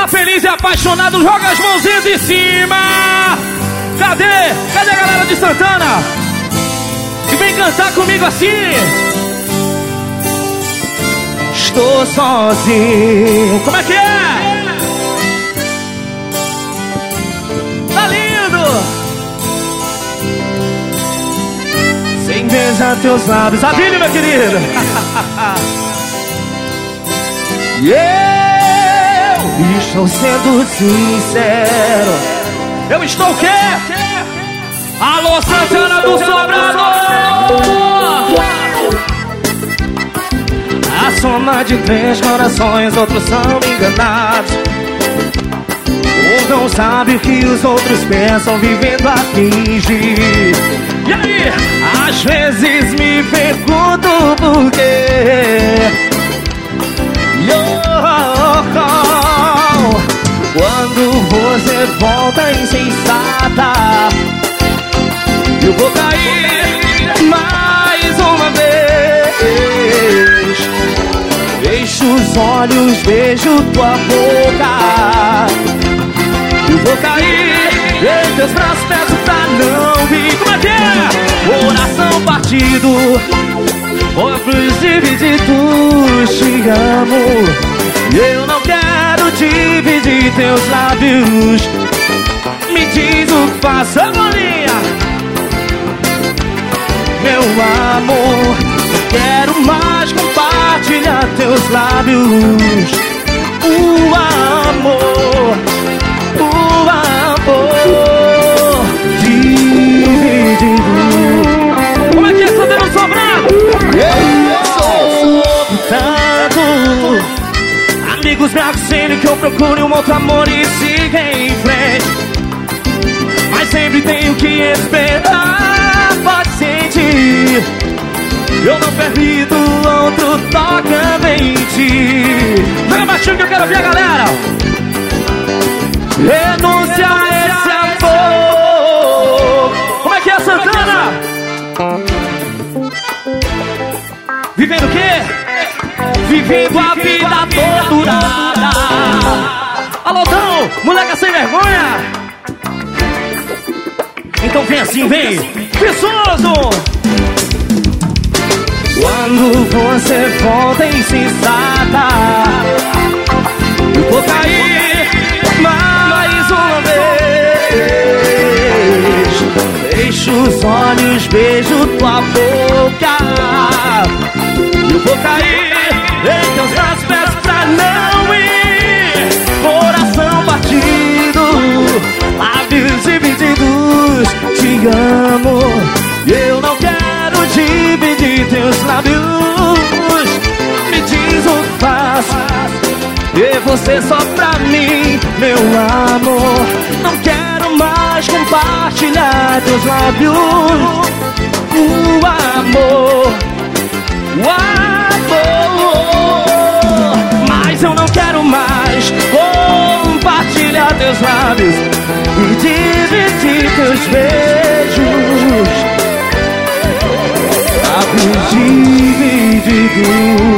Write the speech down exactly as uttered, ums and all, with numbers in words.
tá feliz e apaixonado, joga as mãozinhas em cima. Cadê? Cadê a galera de Santana? E vem cantar comigo assim. Estou sozinho. Como é que é? Tá lindo. Sem beijar teus lábios. Abílio, meu querido. E eu estou sendo sincero. Eu estou o quê? Alô, Santana do Sobrado. A soma de três corações, outros são enganados. Um não sabe o que os outros pensam, vivendo a fingir. E aí? Às vezes me pergunto por quê. Oh, oh, quando você volta insensata, eu vou cair mais uma vez. Fecho os olhos, vejo tua boca. Eu vou cair em teus braços, peço pra não vir. Como é que é? Coração partido, olhos divididos, te amo. Eu não quero dividir teus lábios. Me diz o que faço, bolinha. Meu amor, não quero mais compartilhar teus lábios. O amor, o amor dividido. Como é que é, Santana Sobrado? Eu sou tanto. Amigos me aconselham que eu procure um outro amor e siga em frente, mas sempre tenho que esperar. Pode sentir, eu não permito outro tocando em ti. Joga baixinho que eu quero ver a galera. Renúncia a esse amor. Como é que é, Santana? Vivendo o quê? Vivendo a vida torturada. Alôzão, moleca sem vergonha. Então vem assim, vem Viçoso. Quando você volta insensata, eu vou cair mais uma vez. Fecho os olhos, beijo tua boca. Eu vou cair em teus braços, peço pra não ir. Coração partido, lábios divididos, te amo. Eu não quero dividir teus lábios. Me diz o que faço, e você só pra mim, meu amor. Não quero mais compartilhar teus lábios. O amor, o amor, mas eu não quero mais compartilhar teus lábios e dividir teus beijos. Lábios divididos.